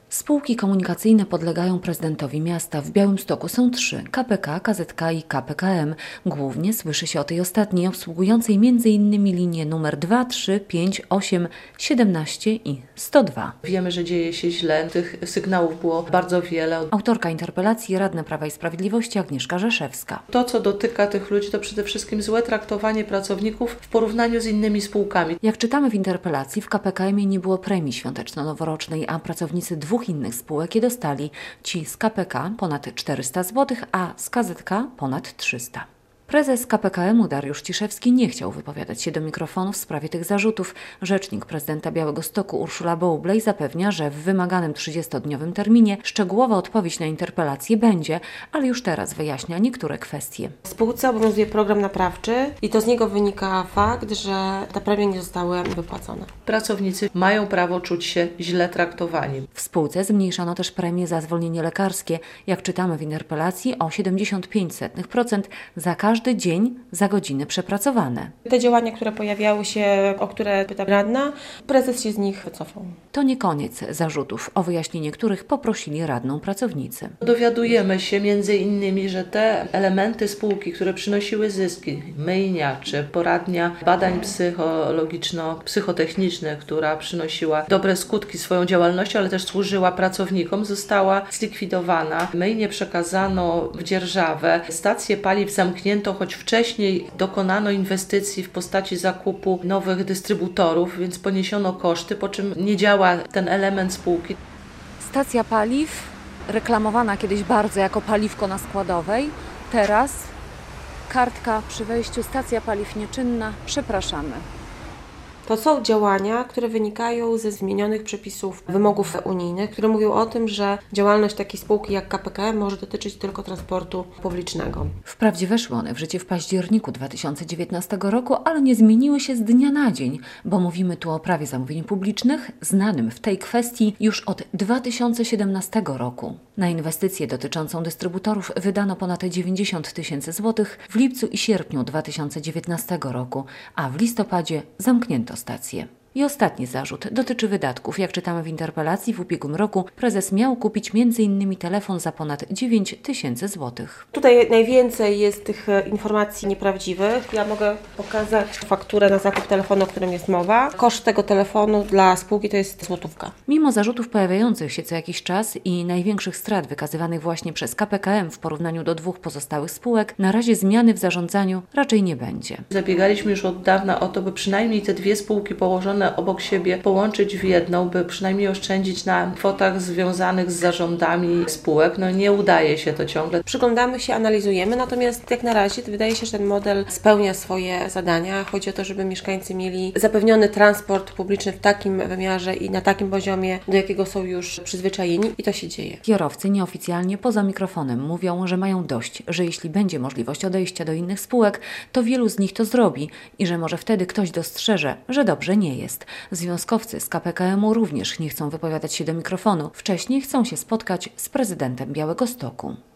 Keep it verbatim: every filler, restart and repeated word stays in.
Spółki komunikacyjne podlegają prezydentowi miasta. W Białymstoku są trzy: K P K, K Z K i K P K M. Głównie słyszy się o tej ostatniej, obsługującej m.in. linie numer dwa, trzy, pięć, osiem, siedemnaście i sto dwa. Wiemy, że dzieje się źle. Tych sygnałów było bardzo wiele. Autorka interpelacji, radna Prawa i Sprawiedliwości Agnieszka Rzeszewska. To, co dotyka tych ludzi, to przede wszystkim złe traktowanie pracowników w porównaniu z innymi spółkami. Jak czytamy w interpelacji, w K P K M nie było premii świąteczno-noworocznej, a pracownicy dwóch innych spółek je dostali. Ci z K P K ponad czterysta złotych, a z K Z K ponad trzysta. Prezes K P K M-u Dariusz Ciszewski nie chciał wypowiadać się do mikrofonu w sprawie tych zarzutów. Rzecznik prezydenta Białegostoku Urszula Boublej zapewnia, że w wymaganym trzydziestodniowym terminie szczegółowa odpowiedź na interpelację będzie, ale już teraz wyjaśnia niektóre kwestie. W spółce obowiązuje program naprawczy i to z niego wynika fakt, że te premie nie zostały wypłacone. Pracownicy mają prawo czuć się źle traktowani. W spółce zmniejszono też premie za zwolnienie lekarskie, jak czytamy w interpelacji, o siedemdziesiąt pięć procent za każdy Każdy dzień za godziny przepracowane. Te działania, które pojawiały się, o które pyta radna, prezes się z nich wycofał. To nie koniec zarzutów. O wyjaśnienie których poprosili radną pracownicy. Dowiadujemy się między innymi, że te elementy spółki, które przynosiły zyski, myjniacze, poradnia badań psychologiczno-psychotechnicznych, która przynosiła dobre skutki swoją działalnością, ale też służyła pracownikom, została zlikwidowana. Myjnie przekazano w dzierżawę, stacje paliw zamknięto, choć wcześniej dokonano inwestycji w postaci zakupu nowych dystrybutorów, więc poniesiono koszty, po czym nie działa ten element spółki. Stacja paliw, reklamowana kiedyś bardzo jako paliwko na Składowej, teraz kartka przy wejściu, stacja paliw nieczynna, przepraszamy. To są działania, które wynikają ze zmienionych przepisów wymogów unijnych, które mówią o tym, że działalność takiej spółki jak K P K M może dotyczyć tylko transportu publicznego. Wprawdzie weszły one w życie w październiku dwa tysiące dziewiętnastego roku, ale nie zmieniły się z dnia na dzień, bo mówimy tu o prawie zamówień publicznych, znanym w tej kwestii już od dwa tysiące siedemnastego roku. Na inwestycję dotyczącą dystrybutorów wydano ponad dziewięćdziesiąt tysięcy złotych w lipcu i sierpniu dwa tysiące dziewiętnastego roku, a w listopadzie zamknięto stację. I ostatni zarzut dotyczy wydatków. Jak czytamy w interpelacji, w ubiegłym roku prezes miał kupić między innymi telefon za ponad dziewięć tysięcy złotych. Tutaj najwięcej jest tych informacji nieprawdziwych. Ja mogę pokazać fakturę na zakup telefonu, o którym jest mowa. Koszt tego telefonu dla spółki to jest złotówka. Mimo zarzutów pojawiających się co jakiś czas i największych strat wykazywanych właśnie przez K P K M w porównaniu do dwóch pozostałych spółek, na razie zmiany w zarządzaniu raczej nie będzie. Zabiegaliśmy już od dawna o to, by przynajmniej te dwie spółki położone obok siebie połączyć w jedną, by przynajmniej oszczędzić na kwotach związanych z zarządami spółek. No nie udaje się to ciągle. Przyglądamy się, analizujemy, natomiast jak na razie wydaje się, że ten model spełnia swoje zadania. Chodzi o to, żeby mieszkańcy mieli zapewniony transport publiczny w takim wymiarze i na takim poziomie, do jakiego są już przyzwyczajeni, i to się dzieje. Kierowcy nieoficjalnie poza mikrofonem mówią, że mają dość, że jeśli będzie możliwość odejścia do innych spółek, to wielu z nich to zrobi i że może wtedy ktoś dostrzeże, że dobrze nie jest. Związkowcy z K P K M-u również nie chcą wypowiadać się do mikrofonu. Wcześniej chcą się spotkać z prezydentem Białegostoku.